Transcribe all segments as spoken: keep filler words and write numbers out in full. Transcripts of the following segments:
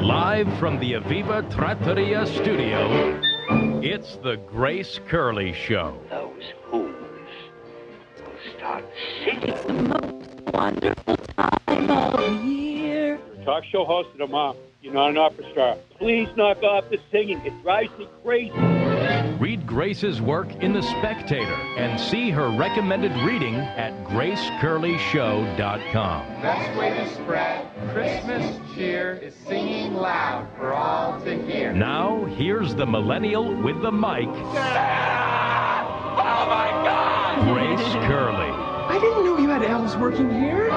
Live from the Aviva Trattoria studio, it's the Grace Curley Show. Those fools will start singing the most wonderful time of year. Talk show host of the mom. You're not an opera star. Please knock off the singing. It drives me crazy. Read Grace's work in The Spectator and see her recommended reading at grace curley show dot com. Best way to spread Christmas cheer is singing loud for all to hear. Now, here's the millennial with the mic. Ah! Oh my God! Grace Curley. I didn't know you had elves working here.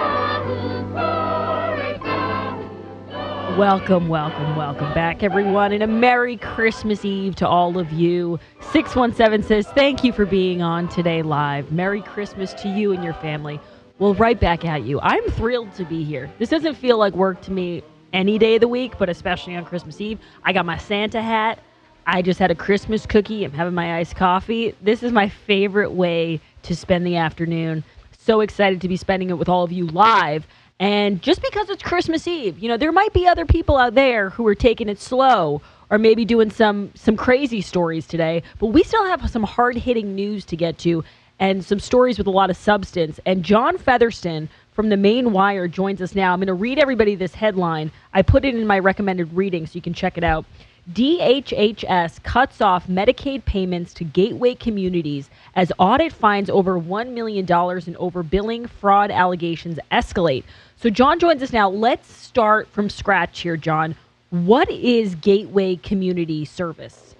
Welcome, welcome, welcome back, everyone, and a Merry Christmas Eve to all of you. six one seven says, thank you for being on today live. Merry Christmas to you and your family. Well, right back at you. I'm thrilled to be here. This doesn't feel like work to me any day of the week, but especially on Christmas Eve. I got my Santa hat. I just had a Christmas cookie. I'm having my iced coffee. This is my favorite way to spend the afternoon. So excited to be spending it with all of you live. And just because it's Christmas Eve, you know, there might be other people out there who are taking it slow or maybe doing some some crazy stories today, but we still have some hard-hitting news to get to and some stories with a lot of substance. And John Featherston from the Maine Wire joins us now. I'm going to read everybody this headline. I put it in my recommended reading so you can check it out. D H H S cuts off Medicaid payments to gateway communities as audit finds over one million dollars in overbilling fraud allegations escalate. So John joins us now. Let's start from scratch here, John. What is Gateway Community Service?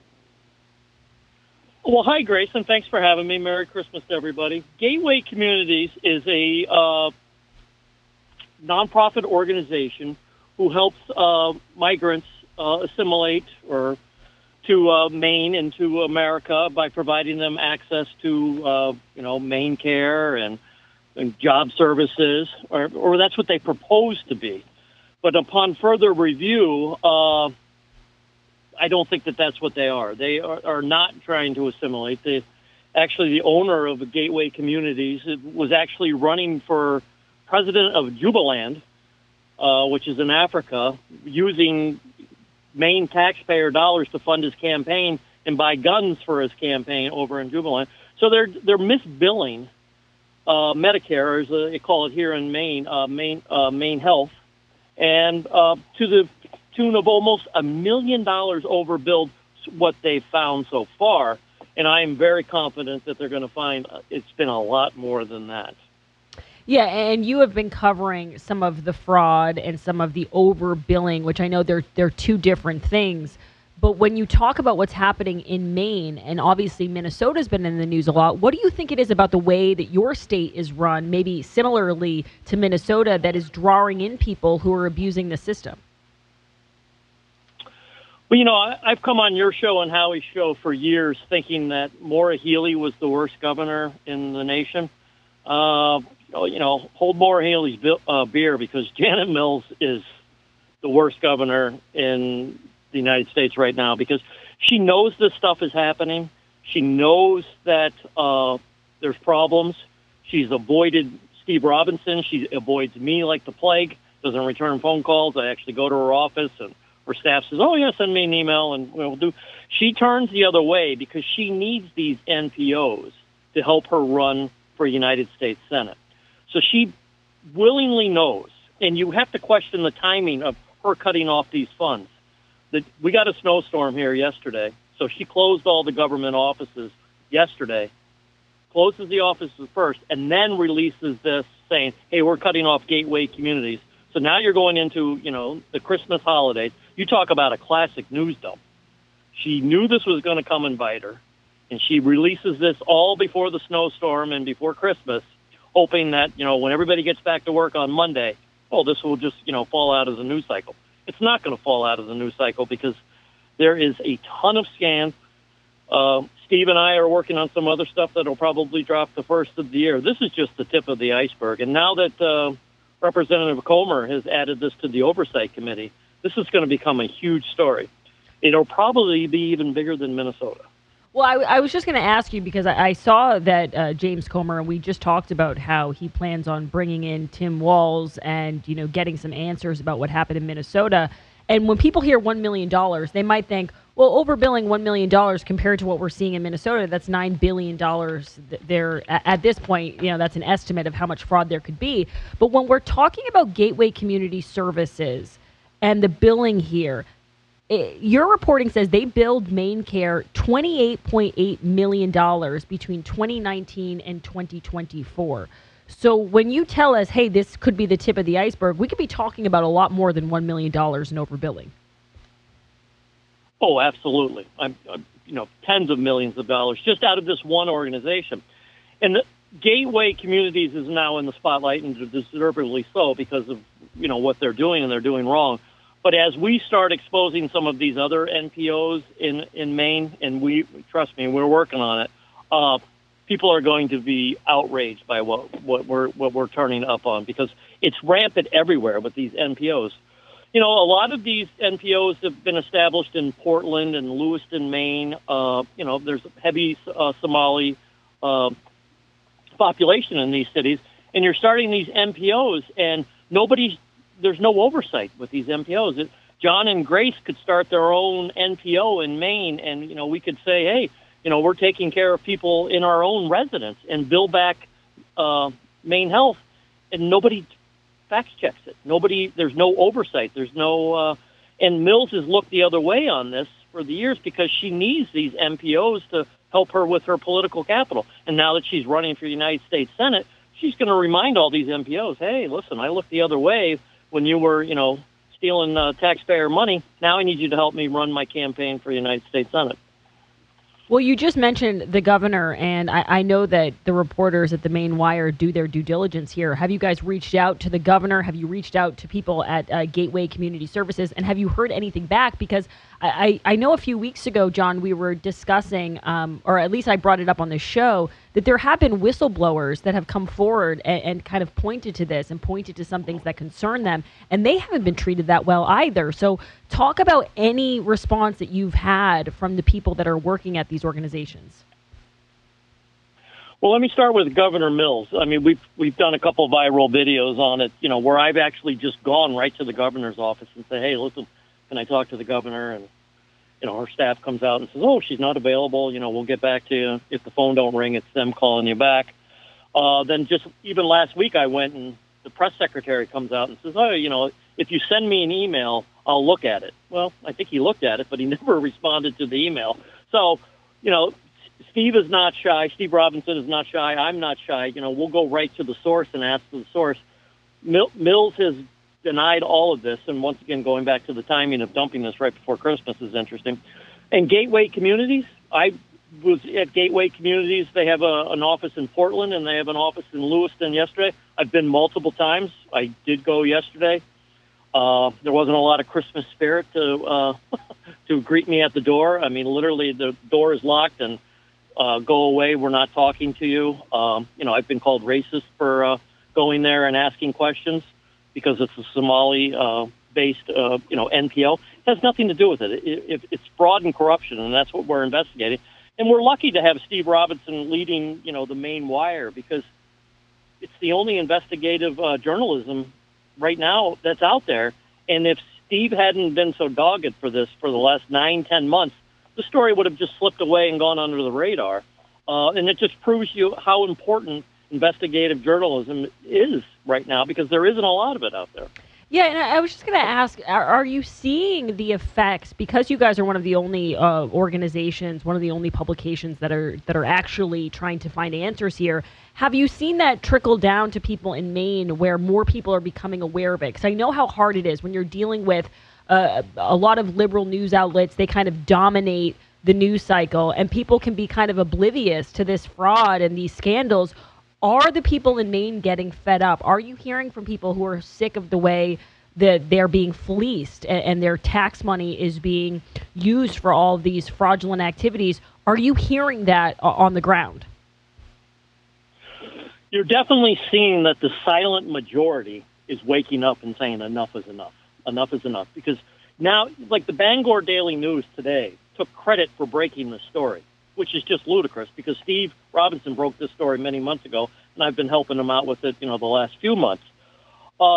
Well, hi, Grace, and thanks for having me. Merry Christmas to everybody. Gateway Communities is a uh, nonprofit organization who helps uh, migrants uh, assimilate or to uh, Maine and to America by providing them access to, uh, you know, Maine care and and job services, or, or that's what they propose to be. But upon further review, uh, I don't think that that's what they are. They are, are not trying to assimilate. They, actually, the owner of the Gateway Communities was actually running for president of Jubaland, uh, which is in Africa, using Maine taxpayer dollars to fund his campaign and buy guns for his campaign over in Jubaland. So they're they're misbilling Uh, Medicare, as they call it here in Maine, uh, Maine, uh, Maine Health, and uh, to the tune of almost a million dollars overbilled what they've found so far. And I am very confident that they're going to find it's been a lot more than that. Yeah, and you have been covering some of the fraud and some of the overbilling, which I know they're they're two different things. But when you talk about what's happening in Maine, and obviously Minnesota's been in the news a lot, what do you think it is about the way that your state is run, maybe similarly to Minnesota, that is drawing in people who are abusing the system? Well, you know, I, I've come on your show and Howie's show for years thinking that Maura Healey was the worst governor in the nation. Uh, you know, hold Maura Healey's uh, beer, because Janet Mills is the worst governor in the United States right now, because she knows this stuff is happening. She knows that uh, there's problems. She's avoided Steve Robinson. She avoids me like the plague, doesn't return phone calls. I actually go to her office and her staff says, oh, yeah, send me an email and we'll do. She turns the other way because she needs these N P Os to help her run for United States Senate. So she willingly knows, and you have to question the timing of her cutting off these funds. We got a snowstorm here yesterday, so she closed all the government offices yesterday, closes the offices first, and then releases this saying, hey, we're cutting off Gateway Communities. So now you're going into, you know, the Christmas holidays. You talk about a classic news dump. She knew this was going to come and bite her, and she releases this all before the snowstorm and before Christmas, hoping that, you know, when everybody gets back to work on Monday, oh, this will just, you know, fall out of the news cycle. It's not going to fall out of the news cycle because there is a ton of scans. Uh, Steve and I are working on some other stuff that will probably drop the first of the year. This is just the tip of the iceberg. And now that uh, Representative Comer has added this to the Oversight Committee, this is going to become a huge story. It'll probably be even bigger than Minnesota. Well, I, I was just going to ask you because I, I saw that uh, James Comer, and we just talked about how he plans on bringing in Tim Walz and, you know, getting some answers about what happened in Minnesota. And when people hear one million dollars, they might think, well, overbilling one million dollars compared to what we're seeing in Minnesota, that's nine billion dollars there. At this point, you know, that's an estimate of how much fraud there could be. But when we're talking about Gateway Community Services and the billing here, it, your reporting says they billed MaineCare twenty-eight point eight million dollars between twenty nineteen and twenty twenty-four. So when you tell us, hey, this could be the tip of the iceberg, we could be talking about a lot more than one million dollars in overbilling. Oh, absolutely. I'm, I'm, you know, tens of millions of dollars just out of this one organization. And the Gateway Communities is now in the spotlight, and deservedly so, because of, you know, what they're doing and they're doing wrong. But as we start exposing some of these other N P Os in, in Maine, and we, trust me, we're working on it, uh, people are going to be outraged by what, what we're what we're turning up on, because it's rampant everywhere with these N P Os. You know, a lot of these N P Os have been established in Portland and Lewiston, Maine. Uh, you know, there's a heavy uh, Somali uh, population in these cities, and you're starting these N P Os, and nobody, there's no oversight with these N P Os. It, John and Grace could start their own N P O in Maine, and, you know, we could say, hey, you know, we're taking care of people in our own residence and bill back uh, Maine Health, and nobody fact checks it. Nobody, there's no oversight. There's no, uh, and Mills has looked the other way on this for the years because she needs these N P Os to help her with her political capital. And now that she's running for the United States Senate, she's going to remind all these N P Os, hey, listen, I looked the other way when you were, you know, stealing uh, taxpayer money. Now I need you to help me run my campaign for the United States Senate. Well, you just mentioned the governor, and I, I know that the reporters at the Maine Wire do their due diligence here. Have you guys reached out to the governor? Have you reached out to people at uh, Gateway Community Services? And have you heard anything back? Because I, I know a few weeks ago, John, we were discussing, um, or at least I brought it up on the show, that there have been whistleblowers that have come forward and, and kind of pointed to this and pointed to some things that concern them, and they haven't been treated that well either. So talk about any response that you've had from the people that are working at these organizations. Well, let me start with Governor Mills. I mean, we've we've done a couple viral videos on it, you know, where I've actually just gone right to the governor's office and say, hey, listen, can I talk to the governor? And, you know, her staff comes out and says, oh, she's not available. You know, we'll get back to you. If the phone don't ring, it's them calling you back. Uh, then just even last week, I went and the press secretary comes out and says, oh, you know, if you send me an email, I'll look at it. Well, I think he looked at it, but he never responded to the email. So, you know, Steve is not shy. Steve Robinson is not shy. I'm not shy. You know, we'll go right to the source and ask for the source. Mil- Mills has denied all of this. And once again, going back to the timing of dumping this right before Christmas is interesting. And Gateway Communities, I was at Gateway Communities. They have a, an office in Portland, and they have an office in Lewiston yesterday. I've been multiple times. I did go yesterday. Uh, there wasn't a lot of Christmas spirit to uh, to greet me at the door. I mean, literally, the door is locked and uh, go away. We're not talking to you. Um, you know, I've been called racist for uh, going there and asking questions because it's a Somali-based, uh, uh, you know, N P O. It has nothing to do with it. It, it. It's fraud and corruption, and that's what we're investigating. And we're lucky to have Steve Robinson leading, you know, the Maine Wire, because it's the only investigative uh, journalism right now that's out there. And if Steve hadn't been so dogged for this for the last nine, ten months, the story would have just slipped away and gone under the radar. Uh, and it just proves you how important investigative journalism is right now, because there isn't a lot of it out there. Yeah, and I was just going to ask, are, are you seeing the effects, because you guys are one of the only uh, organizations, one of the only publications that are that are actually trying to find answers here, have you seen that trickle down to people in Maine where more people are becoming aware of it? Because I know how hard it is when you're dealing with uh, a lot of liberal news outlets. They kind of dominate the news cycle, and people can be kind of oblivious to this fraud and these scandals. Are the people in Maine getting fed up? Are you hearing from people who are sick of the way that they're being fleeced and, and their tax money is being used for all of these fraudulent activities? Are you hearing that on the ground? You're definitely seeing that the silent majority is waking up and saying enough is enough. Enough is enough. Because now, like the Bangor Daily News today took credit for breaking the story, which is just ludicrous, because Steve Robinson broke this story many months ago, and I've been helping him out with it, you know, the last few months. Uh,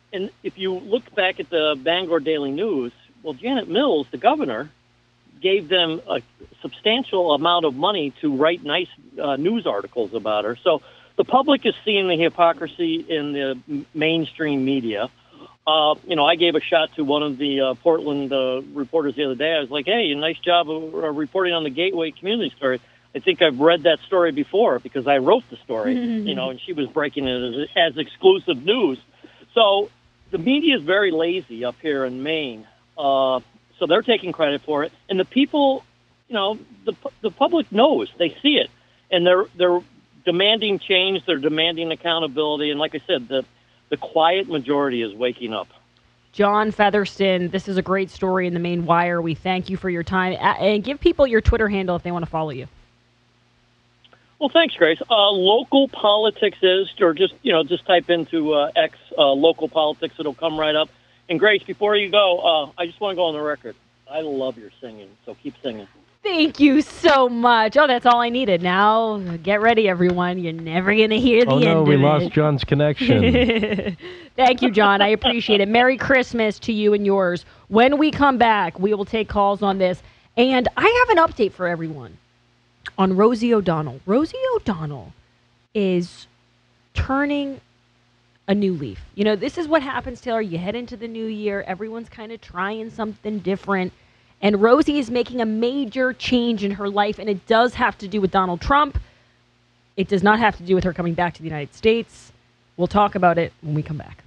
and if you look back at the Bangor Daily News, well, Janet Mills, the governor, gave them a substantial amount of money to write nice uh, news articles about her. So the public is seeing the hypocrisy in the m- mainstream media. Uh, you know, I gave a shot to one of the uh, Portland uh, reporters the other day. I was like, hey, nice job of uh, reporting on the Gateway community story. I think I've read that story before because I wrote the story, you know, and she was breaking it as, as exclusive news. So the media is very lazy up here in Maine. Uh, so they're taking credit for it. And the people, you know, the the public knows. They see it. And they're they're demanding change. They're demanding accountability. And like I said, the, the quiet majority is waking up. John Featherston, this is a great story in the Maine Wire. We thank you for your time. And give people your Twitter handle if they want to follow you. Well, thanks, Grace. Uh, local politics is, or just, you know, just type into uh, X uh, local politics. It'll come right up. And Grace, before you go, uh, I just want to go on the record. I love your singing, so keep singing. Thank you so much. Oh, that's all I needed. Now, get ready, everyone. You're never going to hear the oh, end no, of we it. lost John's connection. Thank you, John. I appreciate it. Merry Christmas to you and yours. When we come back, we will take calls on this. And I have an update for everyone on Rosie O'Donnell. Rosie O'Donnell is turning a new leaf. You know, this is what happens, Taylor. You head into the new year. Everyone's kind of trying something different. And Rosie is making a major change in her life, and it does have to do with Donald Trump. It does not have to do with her coming back to the United States. We'll talk about it when we come back.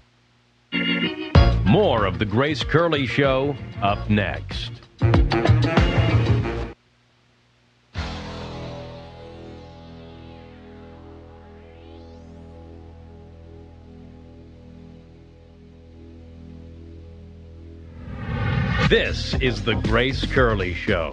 More of the Grace Curley Show up next. This is the Grace Curley Show.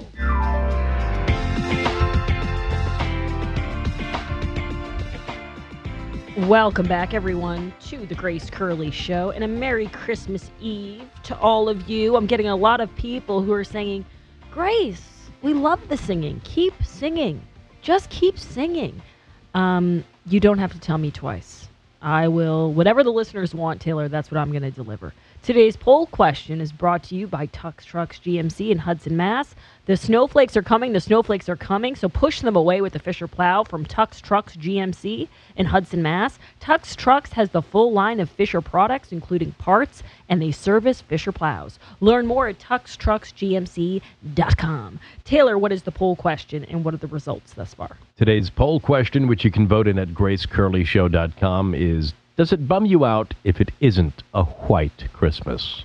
Welcome back, everyone, to the Grace Curley Show, and a Merry Christmas Eve to all of you. I'm getting a lot of people who are saying, Grace, we love the singing. Keep singing. Just keep singing. Um, you don't have to tell me twice. I will, whatever the listeners want, Taylor, that's what I'm going to deliver. Today's poll question is brought to you by Tux Trucks G M C in Hudson, Mass. The snowflakes are coming. The snowflakes are coming. So push them away with the Fisher Plow from Tux Trucks G M C in Hudson, Mass. Tux Trucks has the full line of Fisher products, including parts, and they service Fisher Plows. Learn more at tux trucks g m c dot com. Taylor, what is the poll question and what are the results thus far? Today's poll question, which you can vote in at grace curley show dot com, is: does it bum you out if it isn't a white Christmas?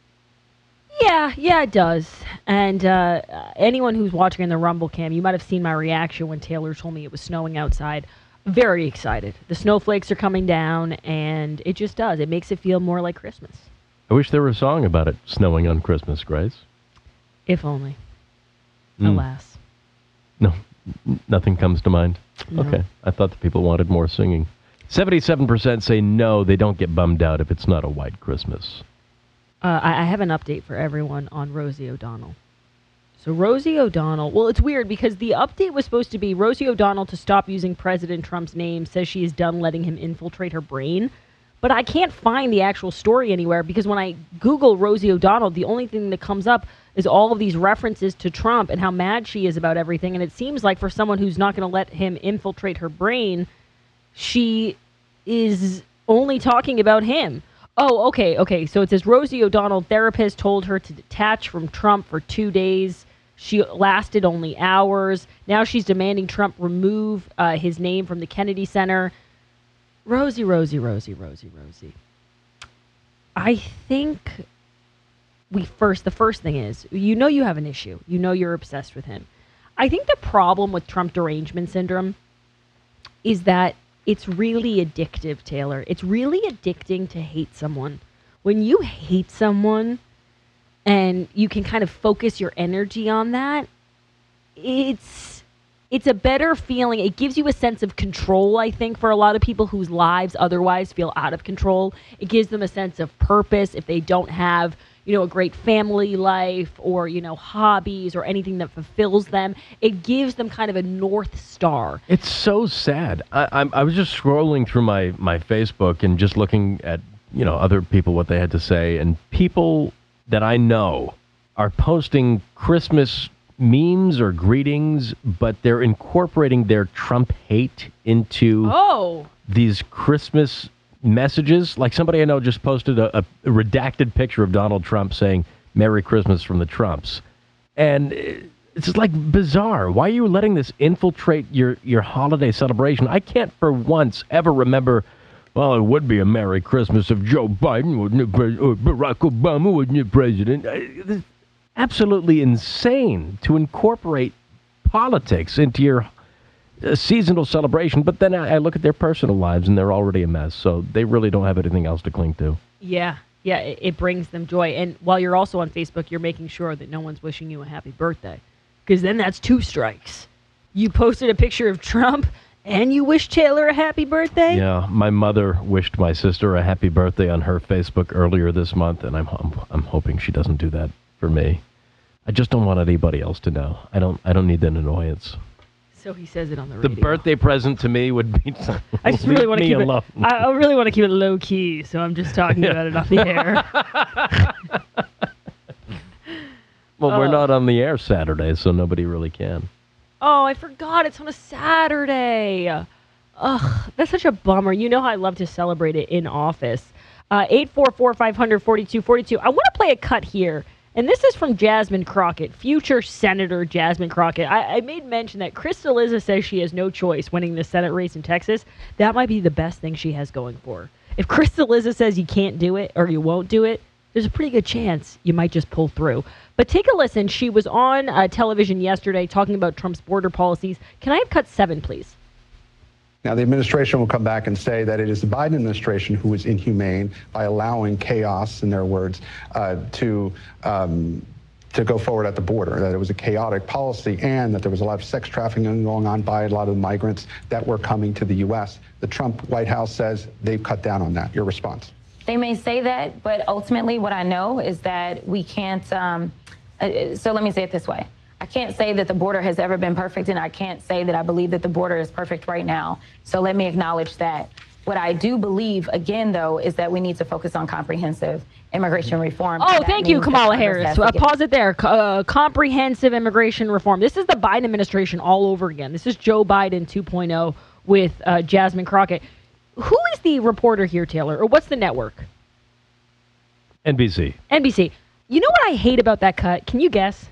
Yeah, yeah, it does. And uh, anyone who's watching in the Rumble Cam, you might have seen my reaction when Taylor told me it was snowing outside. Very excited. The snowflakes are coming down, and it just does. It makes it feel more like Christmas. I wish there were a song about it snowing on Christmas, Grace. If only. Mm. Alas. No, n- nothing comes to mind. No. Okay, I thought the people wanted more singing. seventy-seven percent say no, they don't get bummed out if it's not a white Christmas. Uh, I, I have an update for everyone on Rosie O'Donnell. So Rosie O'Donnell, well, it's weird because the update was supposed to be Rosie O'Donnell to stop using President Trump's name, says she is done letting him infiltrate her brain. But I can't find the actual story anywhere because when I Google Rosie O'Donnell, the only thing that comes up is all of these references to Trump and how mad she is about everything. And it seems like for someone who's not going to let him infiltrate her brain, she is only talking about him. Oh, okay, okay. So it says Rosie O'Donnell, therapist, told her to detach from Trump for two days. She lasted only hours. Now she's demanding Trump remove uh, his name from the Kennedy Center. Rosie, Rosie, Rosie, Rosie, Rosie. I think we first, the first thing is, you know you have an issue. You know you're obsessed with him. I think the problem with Trump derangement syndrome is that it's really addictive, Taylor. It's really addicting to hate someone. When you hate someone and you can kind of focus your energy on that, it's it's a better feeling. It gives you a sense of control, I think, for a lot of people whose lives otherwise feel out of control. It gives them a sense of purpose if they don't have, you know, a great family life or, you know, hobbies or anything that fulfills them. It gives them kind of a North Star. It's so sad. I, I, I was just scrolling through my, my Facebook and just looking at you know, other people what they had to say, and people that I know are posting Christmas memes or greetings, but they're incorporating their Trump hate into Oh. these Christmas messages. Like somebody I know just posted a, a redacted picture of Donald Trump saying Merry Christmas from the Trumps. And it's just like bizarre. Why are you letting this infiltrate your, your holiday celebration? I can't for once ever remember, well, it would be a Merry Christmas if Joe Biden wasn't a pre- or Barack Obama wasn't a president. It's absolutely insane to incorporate politics into your uh, seasonal celebration. But then I, I look at their personal lives and they're already a mess. So they really don't have anything else to cling to. Yeah. Yeah, it, it brings them joy. And while you're also on Facebook, you're making sure that no one's wishing you a happy birthday. Because then that's two strikes. You posted a picture of Trump and you wished Taylor a happy birthday? Yeah, my mother wished my sister a happy birthday on her Facebook earlier this month, and I'm I'm, I'm hoping she doesn't do that for me. I just don't want anybody else to know. I don't I don't need that annoyance. So he says it on the The radio. birthday present to me would be I just really want to me keep alone. it. I, I really want to keep it low key, so I'm just talking about it on the air. Well, we're Oh. not on the air Saturday, so nobody really can. Oh, I forgot it's on a Saturday. Ugh, that's such a bummer. You know how I love to celebrate it in office. Uh, eight four four, five hundred, forty-two forty-two. I want to play a cut here. And this is from Jasmine Crockett, future Senator Jasmine Crockett. I, I made mention that Krista Liza says she has no choice winning the Senate race in Texas. That might be the best thing she has going for her. If Krista Liza says you can't do it or you won't do it, there's a pretty good chance you might just pull through. But take a listen. She was on uh, television yesterday talking about Trump's border policies. Can I have cut seven, please? Now, the administration will come back and say that it is the Biden administration who is inhumane by allowing chaos, in their words, uh, to um, to go forward at the border, that it was a chaotic policy and that there was a lot of sex trafficking going on by a lot of migrants that were coming to the U S. The Trump White House says they've cut down on that. Your response? They may say that, but ultimately what I know is that we can't, um, uh, so let me say it this way. I can't say that the border has ever been perfect, and I can't say that I believe that the border is perfect right now. So let me acknowledge that. What I do believe, again, though, is that we need to focus on comprehensive immigration reform. Oh, thank you, Kamala Harris. Uh, Uh, pause it there. C- Uh, comprehensive immigration reform. This is the Biden administration all over again. This is Joe Biden two point oh with uh, Jasmine Crockett. Who is the reporter here, Taylor, or what's the network? N B C. N B C. You know what I hate about that cut? Can you guess?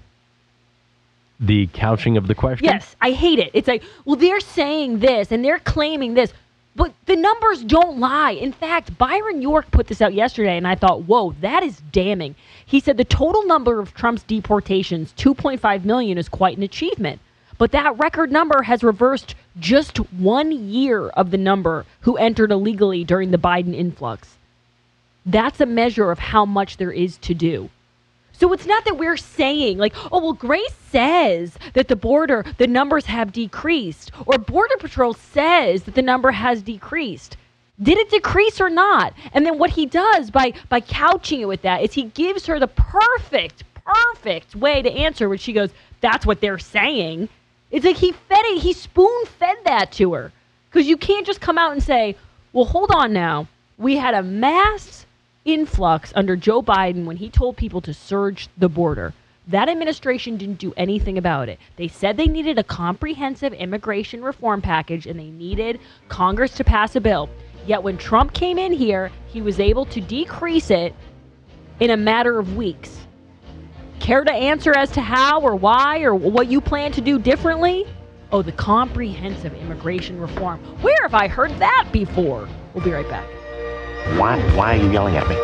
The couching of the question? Yes, I hate it. It's like, well, they're saying this and they're claiming this, but the numbers don't lie. In fact, Byron York put this out yesterday, and I thought, whoa, that is damning. He said the total number of Trump's deportations, two point five million, is quite an achievement. But that record number has reversed just one year of the number who entered illegally during the Biden influx. That's a measure of how much there is to do. So it's not that we're saying like, oh, well, Grace says that the border, the numbers have decreased, or Border Patrol says that the number has decreased. Did it decrease or not? And then what he does by, by couching it with that is he gives her the perfect, perfect way to answer when she goes, that's what they're saying. It's like he fed it, he spoon fed that to her. Because you can't just come out and say, well, hold on now. We had a mass influx under Joe Biden when he told people to surge the border. That administration didn't do anything about it. They said they needed a comprehensive immigration reform package and they needed Congress to pass a bill. Yet when Trump came in here, he was able to decrease it in a matter of weeks. Care to answer as to how or why or what you plan to do differently? Oh, the comprehensive immigration reform. Where have I heard that before? We'll be right back. Why, why are you yelling at me?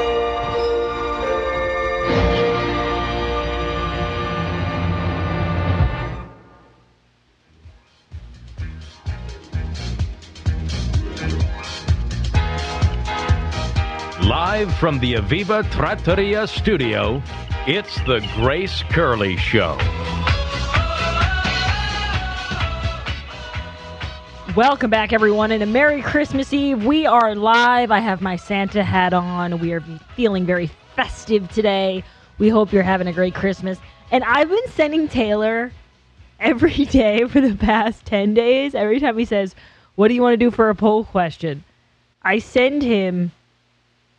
Live from the Aviva Trattoria studio, it's the Grace Curley Show. Welcome back, everyone, and a Merry Christmas Eve. We are live. I have my Santa hat on. We are feeling very festive today. We hope you're having a great Christmas. And I've been sending Taylor every day for the past ten days. Every time he says, what do you want to do for a poll question? I send him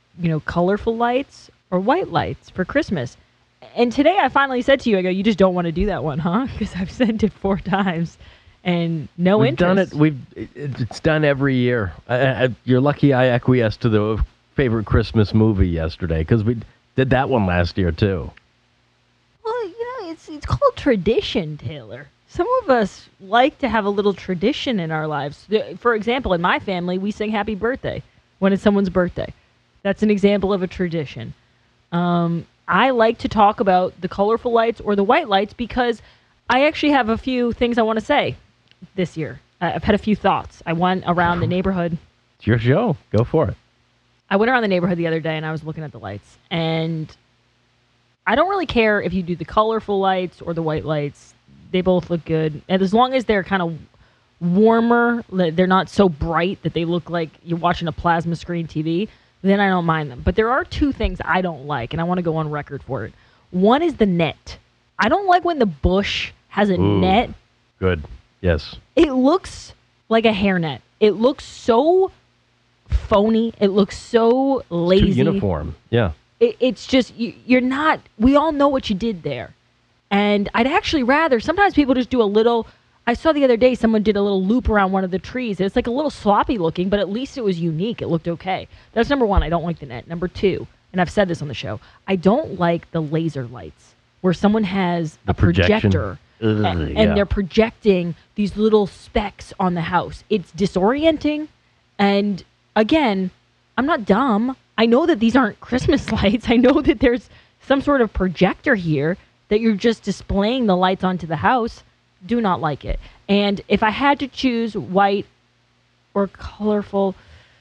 you know, colorful lights or white lights for Christmas. And today I finally said to you, I go, you just don't want to do that one, huh? Because I've sent it four times and no We've interest. done it. We've it- it's done every year. I, I, you're lucky I acquiesced to the favorite Christmas movie yesterday because we did that one last year too. Well, you know, it's it's called tradition, Taylor. Some of us like to have a little tradition in our lives. The- For example, in my family, we sing happy birthday when it's someone's birthday. That's an example of a tradition. Um, I like to talk about the colorful lights or the white lights because I actually have a few things I want to say this year. I- I've had a few thoughts. I went around the neighborhood. It's your show. Go for it. I went around the neighborhood the other day and I was looking at the lights. And I don't really care if you do the colorful lights or the white lights. They both look good. And as long as they're kind of warmer, that they're not so bright that they look like you're watching a plasma screen T V, then I don't mind them. But there are two things I don't like, and I want to go on record for it. One is the net. I don't like when the bush has a Ooh. net. Good. Yes. It looks like a hairnet. It looks so phony. It looks so lazy. Too uniform. Yeah. It, it's just, you, you're not, we all know what you did there. And I'd actually rather, sometimes people just do a little, I saw the other day someone did a little loop around one of the trees. It's like a little sloppy looking, but at least it was unique. It looked okay. That's number one. I don't like the net. Number two, and I've said this on the show, I don't like the laser lights where someone has The a projection. projector Ugh, a- and yeah. they're projecting these little specks on the house. It's disorienting. And again, I'm not dumb. I know that these aren't Christmas lights. I know that there's some sort of projector here that you're just displaying the lights onto the house. Do not like it. And if I had to choose white or colorful,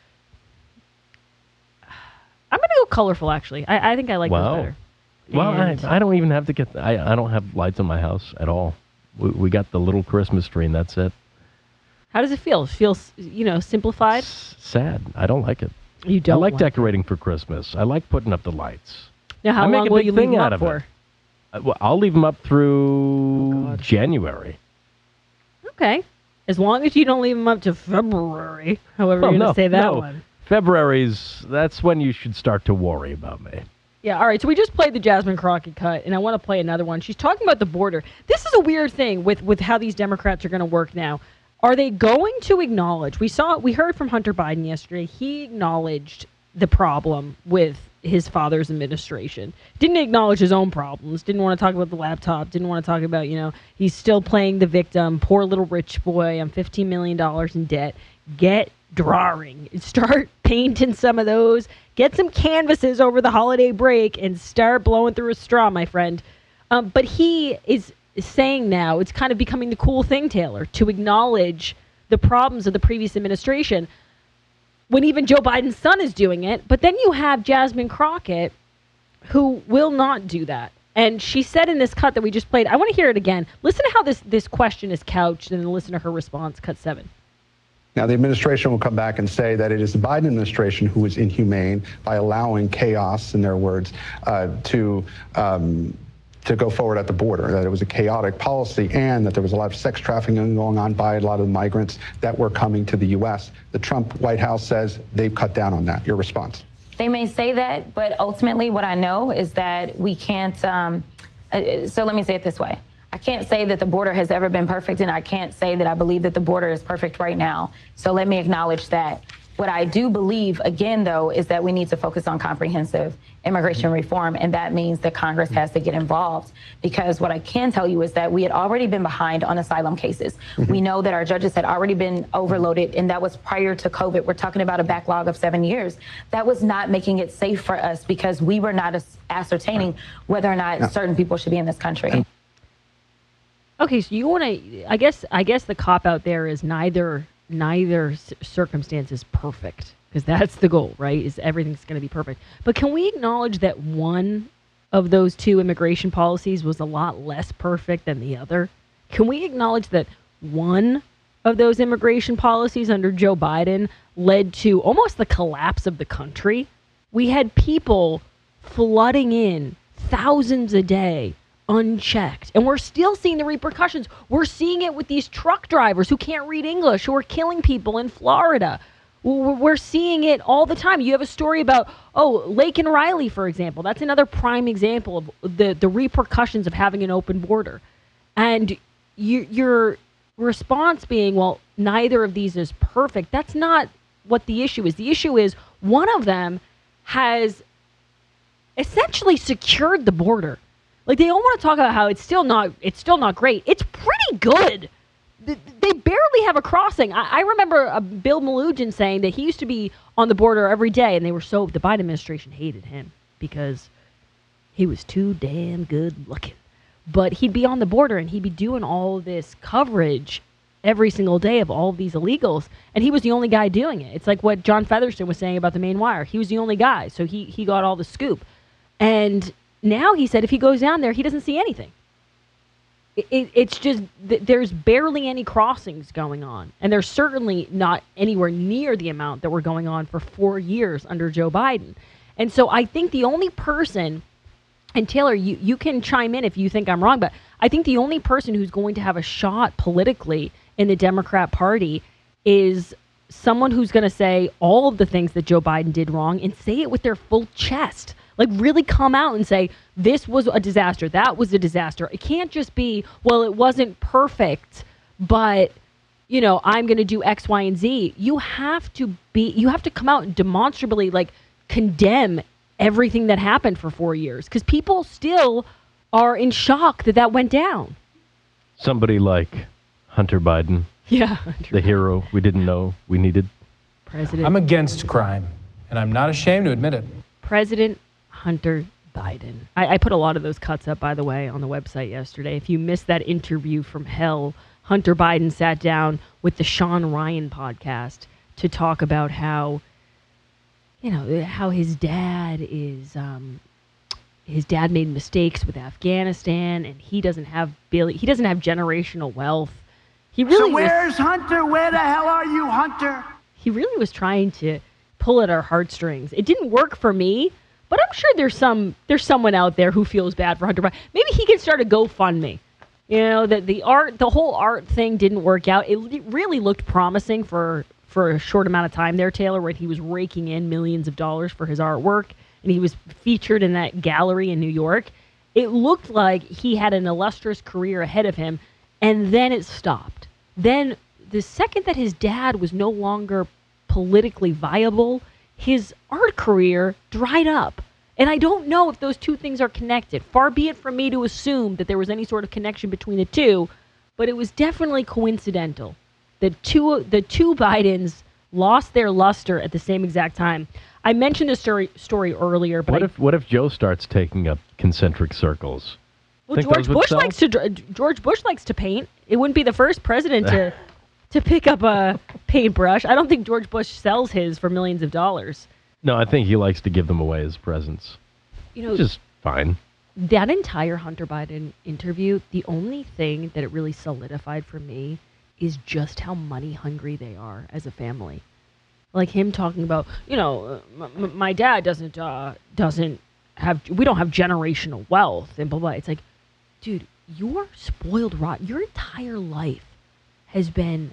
I'm going to go colorful, actually. I, I think I like Wow. those better. Well, I, And- I don't even have to get. I, I don't have lights on my house at all. We, we got the little Christmas tree, and that's it. How does it feel? It feels, you know, simplified? S- sad. I don't like it. You don't I like like decorating for Christmas. I like putting up the lights. Now, how I make long a will big you thing leave them out up of for? it. Uh, well, I'll leave them up through Oh, God. January. Okay. As long as you don't leave them up to February, however Well, you're going no, to say that no. one. February's, that's when you should start to worry about me. Yeah, all right. So we just played the Jasmine Crockett cut, and I want to play another one. She's talking about the border. This is a weird thing with, with how these Democrats are going to work now. Are they going to acknowledge? We saw, we heard from Hunter Biden yesterday. He acknowledged the problem with his father's administration. Didn't acknowledge his own problems. Didn't want to talk about the laptop. Didn't want to talk about, you know, he's still playing the victim. Poor little rich boy. I'm fifteen million dollars in debt. Get drawing. Start painting some of those. Get some canvases over the holiday break and start blowing through a straw, my friend. Um, but he is saying now it's kind of becoming the cool thing, Taylor, to acknowledge the problems of the previous administration when even Joe Biden's son is doing it. But then you have Jasmine Crockett, who will not do that. And she said in this cut that we just played, I want to hear it again. Listen to how this, this question is couched and then listen to her response, cut seven. Now, the administration will come back and say that it is the Biden administration who was inhumane by allowing chaos, in their words, uh, to um, to go forward at the border, that it was a chaotic policy, and that there was a lot of sex trafficking going on by a lot of the migrants that were coming to the U S. The Trump White House says they've cut down on that. Your response? They may say that, but ultimately what I know is that we can't, um, uh, so let me say it this way. I can't say that the border has ever been perfect, and I can't say that I believe that the border is perfect right now. So let me acknowledge that. What I do believe, again, though, is that we need to focus on comprehensive immigration reform, and that means that Congress has to get involved. Because what I can tell you is that we had already been behind on asylum cases. Mm-hmm. We know that our judges had already been overloaded, and that was prior to COVID. We're talking about a backlog of seven years. That was not making it safe for us because we were not as ascertaining whether or not yeah. certain people should be in this country. Okay, so you want to, I guess, I guess the cop out there is neither, neither c- circumstance is perfect, because that's the goal, right? Is everything's going to be perfect. But can we acknowledge that one of those two immigration policies was a lot less perfect than the other? Can we acknowledge that one of those immigration policies under Joe Biden led to almost the collapse of the country? We had people flooding in thousands a day, unchecked. And we're still seeing the repercussions. We're seeing it with these truck drivers who can't read English, who are killing people in Florida. We're we're seeing it all the time. You have a story about, oh, Laken Riley, for example. That's another prime example of the, the repercussions of having an open border. And you, your response being, well, neither of these is perfect. That's not what the issue is. The issue is one of them has essentially secured the border. Like, they all want to talk about how it's still not it's still not great. It's pretty good. They barely have a crossing. I, I remember uh, Bill Malugin saying that he used to be on the border every day, and they were so the Biden administration hated him because he was too damn good looking. But he'd be on the border, and he'd be doing all this coverage every single day of all of these illegals, and he was the only guy doing it. It's like what John Featherston was saying about the Maine Wire. He was the only guy, so he he got all the scoop. And now he said if he goes down there, he doesn't see anything. It, it, it's just, th- there's barely any crossings going on. And there's certainly not anywhere near the amount that were going on for four years under Joe Biden. And so I think the only person, and Taylor, you, you can chime in if you think I'm wrong, but I think the only person who's going to have a shot politically in the Democrat Party is someone who's going to say all of the things that Joe Biden did wrong and say it with their full chest. Like, really come out and say, this was a disaster, that was a disaster. It can't just be, well, it wasn't perfect, but, you know, I'm going to do X, Y, and Z. You have to be, you have to come out and demonstrably, like, condemn everything that happened for four years. Because people still are in shock that that went down. Somebody like Hunter Biden. Yeah. Hunter the hero we didn't know we needed. President. I'm against crime, and I'm not ashamed to admit it. President Hunter Biden. I, I put a lot of those cuts up, by the way, on the website yesterday. If you missed that interview from hell, Hunter Biden sat down with the Sean Ryan podcast to talk about how, you know, how his dad is, um, his dad made mistakes with Afghanistan, and he doesn't have Billy, he doesn't have generational wealth. He really so where's was, Hunter? Where the hell are you, Hunter? He really was trying to pull at our heartstrings. It didn't work for me. But I'm sure there's some there's someone out there who feels bad for Hunter Biden. Maybe he can start a GoFundMe. You know, that the art, the whole art thing didn't work out. It really looked promising for for a short amount of time there, Taylor, where he was raking in millions of dollars for his artwork, and he was featured in that gallery in New York. It looked like he had an illustrious career ahead of him, and then it stopped. Then the second that his dad was no longer politically viable, his art career dried up. And I don't know if those two things are connected. Far be it from me to assume that there was any sort of connection between the two, but it was definitely coincidental. The two the two Bidens lost their luster at the same exact time. I mentioned this story story earlier, but what I, if what if Joe starts taking up concentric circles? well, Think George those would Bush sell? likes to dr- George Bush likes to paint. It wouldn't be the first president to to pick up a paintbrush. I don't think George Bush sells his for millions of dollars. No, I think he likes to give them away as presents. You know, Which is fine. That entire Hunter Biden interview, the only thing that it really solidified for me is just how money hungry they are as a family. Like him talking about, you know, uh, m- my dad doesn't uh, doesn't have, we don't have generational wealth and blah blah. It's like, dude, you're spoiled rotten. Your entire life has been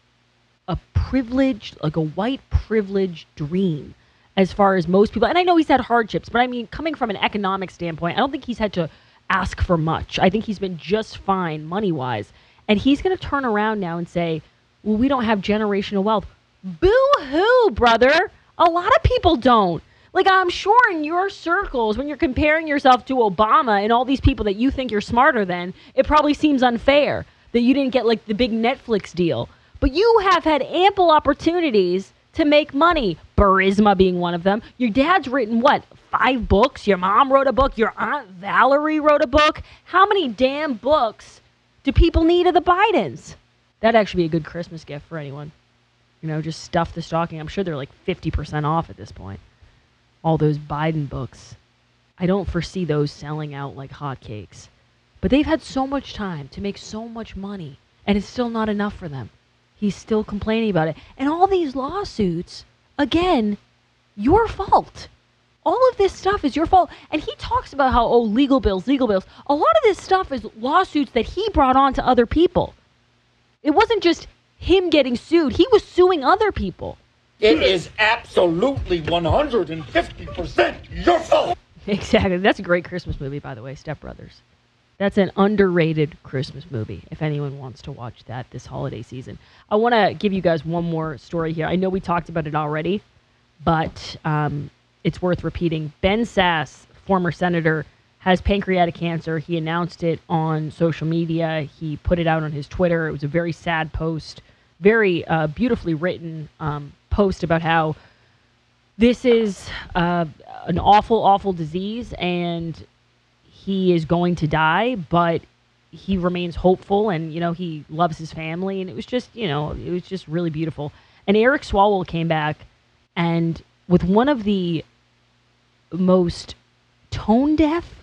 a privileged, like a white privileged dream as far as most people. And I know he's had hardships, but I mean, coming from an economic standpoint, I don't think he's had to ask for much. I think he's been just fine money-wise. And he's going to turn around now and say, well, we don't have generational wealth. Boo-hoo, brother. A lot of people don't. Like, I'm sure in your circles, when you're comparing yourself to Obama and all these people that you think you're smarter than, it probably seems unfair that you didn't get, like, the big Netflix deal. But you have had ample opportunities to make money, Burisma being one of them. Your dad's written, what, five books? Your mom wrote a book? Your Aunt Valerie wrote a book? How many damn books do people need of the Bidens? That'd actually be a good Christmas gift for anyone. You know, just stuff the stocking. I'm sure they're like fifty percent off at this point. All those Biden books. I don't foresee those selling out like hotcakes. But they've had so much time to make so much money, and it's still not enough for them. He's still complaining about it. And all these lawsuits, again, your fault. All of this stuff is your fault. And he talks about how, oh, legal bills, legal bills. A lot of this stuff is lawsuits that he brought on to other people. It wasn't just him getting sued. He was suing other people. It is absolutely one hundred fifty percent your fault. Exactly. That's a great Christmas movie, by the way, Step Brothers. That's an underrated Christmas movie, if anyone wants to watch that this holiday season. I want to give you guys one more story here. I know we talked about it already, but um, it's worth repeating. Ben Sasse, former senator, has pancreatic cancer. He announced it on social media. He put it out on his Twitter. It was a very sad post, very uh, beautifully written um, post about how this is uh, an awful, awful disease, and he is going to die, but he remains hopeful, and, you know, he loves his family, and it was just, you know, it was just really beautiful. And Eric Swalwell came back, and with one of the most tone-deaf,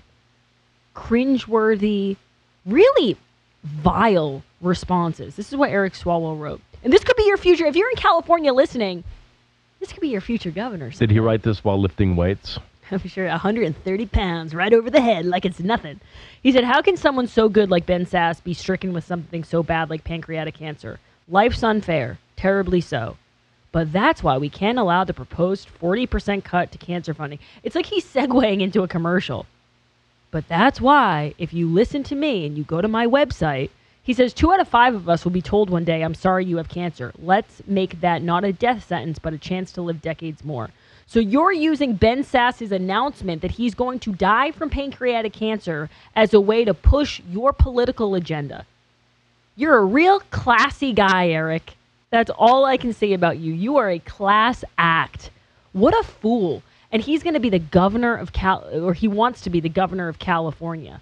cringeworthy, really vile responses. This is what Eric Swalwell wrote. And this could be your future, if you're in California listening, this could be your future governor. Did he write this while lifting weights? I'm sure one hundred thirty pounds right over the head like it's nothing. He said, how can someone so good like Ben Sasse be stricken with something so bad like pancreatic cancer? Life's unfair, terribly so. But that's why we can't allow the proposed forty percent cut to cancer funding. It's like he's segueing into a commercial. But that's why, if you listen to me and you go to my website, he says two out of five of us will be told one day, I'm sorry you have cancer. Let's make that not a death sentence, but a chance to live decades more. So you're using Ben Sasse's announcement that he's going to die from pancreatic cancer as a way to push your political agenda. You're a real classy guy, Eric. That's all I can say about you. You are a class act. What a fool. And he's going to be the governor of Cal, or he wants to be the governor of California.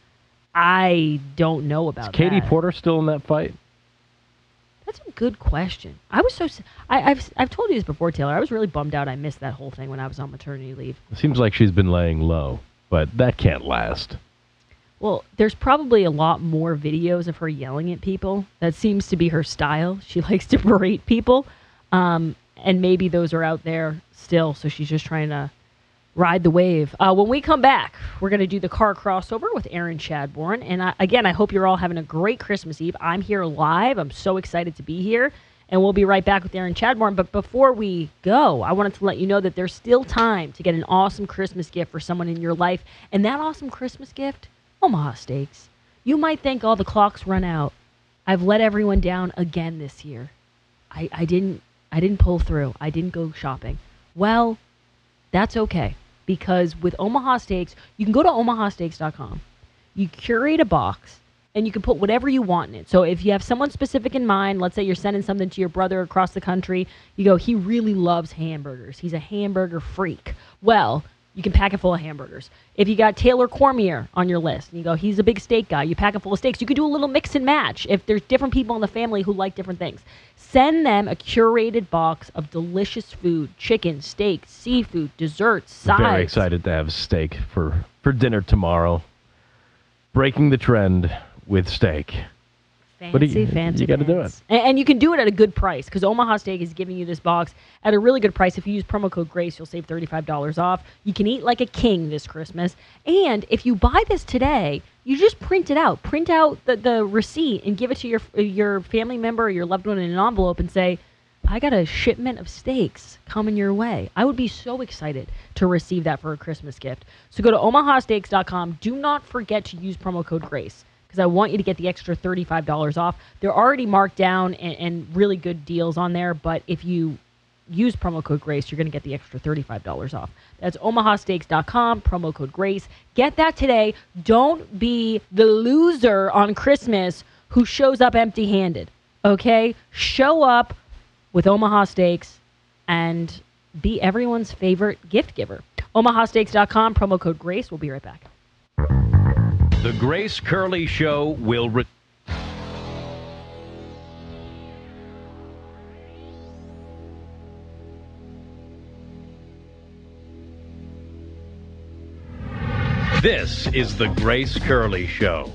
I don't know about Is Katie that. Porter still in that fight? That's a good question. I was so I, I've I've told you this before, Taylor. I was really bummed out. I missed that whole thing when I was on maternity leave. It seems like she's been laying low, but that can't last. Well, there's probably a lot more videos of her yelling at people. That seems to be her style. She likes to berate people, um, and maybe those are out there still. So she's just trying to ride the wave. Uh, when we come back, we're going to do the car crossover with Aaron Chadbourne. And I, again, I hope you're all having a great Christmas Eve. I'm here live. I'm so excited to be here. And we'll be right back with Aaron Chadbourne. But before we go, I wanted to let you know that there's still time to get an awesome Christmas gift for someone in your life. And that awesome Christmas gift, Omaha Steaks. You might think, oh, the clock's run out. I've let everyone down again this year. I, I didn't I didn't pull through. I didn't go shopping. Well, that's okay. Because with Omaha Steaks, you can go to omaha steaks dot com. You curate a box, and you can put whatever you want in it. So if you have someone specific in mind, let's say you're sending something to your brother across the country, you go, he really loves hamburgers. He's a hamburger freak. Well, you can pack it full of hamburgers. If you got Taylor Cormier on your list, and you go, he's a big steak guy, you pack it full of steaks. You could do a little mix and match if there's different people in the family who like different things. Send them a curated box of delicious food, chicken, steak, seafood, desserts, sides. Very excited to have steak for, for dinner tomorrow. Breaking the trend with steak. Fancy, you, fancy. You got to do it. And, and you can do it at a good price because Omaha Steak is giving you this box at a really good price. If you use promo code GRACE, you'll save thirty-five dollars off. You can eat like a king this Christmas. And if you buy this today, you just print it out. Print out the, the receipt and give it to your your family member or your loved one in an envelope and say, I got a shipment of steaks coming your way. I would be so excited to receive that for a Christmas gift. So go to omaha steaks dot com. Do not forget to use promo code GRACE, because I want you to get the extra thirty-five dollars off. They're already marked down and, and really good deals on there, but if you use promo code GRACE, you're going to get the extra thirty-five dollars off. That's omaha steaks dot com, promo code GRACE. Get that today. Don't be the loser on Christmas who shows up empty-handed, okay? Show up with Omaha Steaks and be everyone's favorite gift giver. omaha steaks dot com, promo code GRACE. We'll be right back. The Grace Curley Show will re- This is the Grace Curley Show.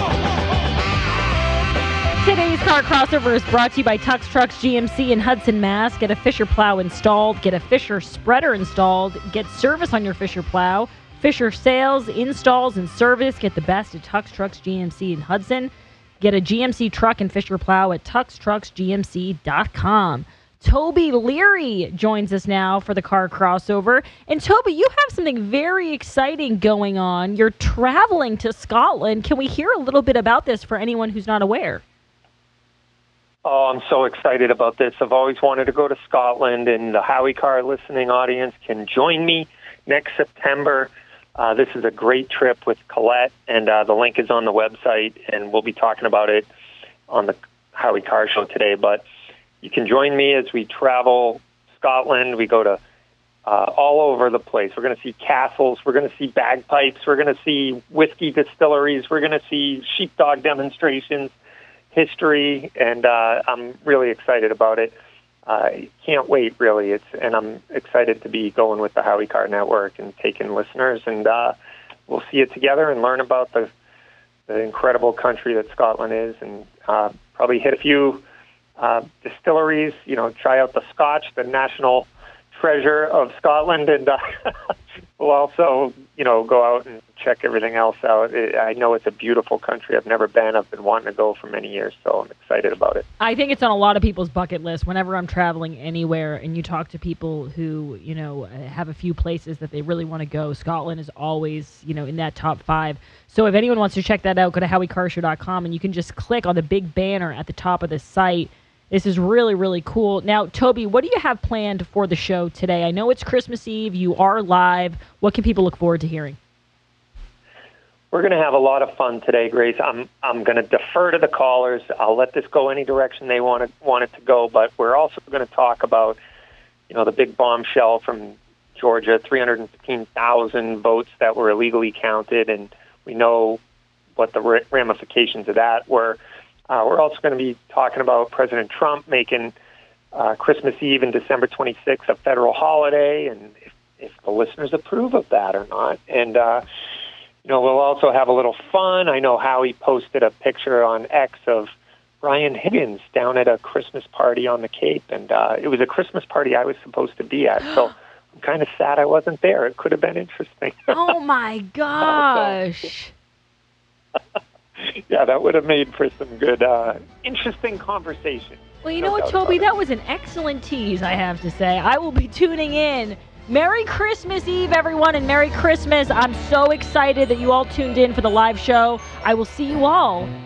Today's car crossover is brought to you by Tux Trucks G M C in Hudson, Mass. Get a Fisher plow installed. Get a Fisher spreader installed. Get service on your Fisher plow. Fisher sales, installs, and service. Get the best at Tux Trucks G M C in Hudson. Get a G M C truck and Fisher plow at tux trucks g m c dot com. Toby Leary joins us now for the car crossover. And Toby, you have something very exciting going on. You're traveling to Scotland. Can we hear a little bit about this for anyone who's not aware? Oh, I'm so excited about this. I've always wanted to go to Scotland, and the Howie Car listening audience can join me next September. Uh, this is a great trip with Colette, and uh, the link is on the website, and we'll be talking about it on the Howie Car Show today. But you can join me as we travel Scotland. We go to uh, all over the place. We're going to see castles. We're going to see bagpipes. We're going to see whiskey distilleries. We're going to see sheepdog demonstrations, history, and uh, I'm really excited about it. I uh, can't wait, really. It's and I'm excited to be going with the Howie Car Network and taking listeners, and uh, we'll see it together and learn about the the incredible country that Scotland is, and uh, probably hit a few uh, distilleries. You know, try out the Scotch, the national treasure of Scotland, and uh, we'll also, you know, go out and check everything else out. It, I know it's a beautiful country. I've never been. I've been wanting to go for many years, so I'm excited about it. I think it's on a lot of people's bucket list. Whenever I'm traveling anywhere and you talk to people who, you know, have a few places that they really want to go, Scotland is always, you know, in that top five. So if anyone wants to check that out, go to howie car show dot com, and you can just click on the big banner at the top of the site. This is really, really cool. Now, Toby, what do you have planned for the show today? I know it's Christmas Eve. You are live. What can people look forward to hearing? We're going to have a lot of fun today, Grace. I'm I'm going to defer to the callers. I'll let this go any direction they want it, want it to go, but we're also going to talk about, you know, the big bombshell from Georgia, three hundred fifteen thousand votes that were illegally counted, and we know what the ramifications of that were. Uh, we're also going to be talking about President Trump making uh, Christmas Eve and December twenty-sixth a federal holiday, and if, if the listeners approve of that or not. And, uh, you know, we'll also have a little fun. I know Howie posted a picture on X of Brian Higgins down at a Christmas party on the Cape, and uh, it was a Christmas party I was supposed to be at, so I'm kind of sad I wasn't there. It could have been interesting. Oh, my gosh. Yeah, that would have made for some good, uh, interesting conversation. Well, you know what, Toby? That was an excellent tease, I have to say. I will be tuning in. Merry Christmas Eve, everyone, and Merry Christmas. I'm so excited that you all tuned in for the live show. I will see you all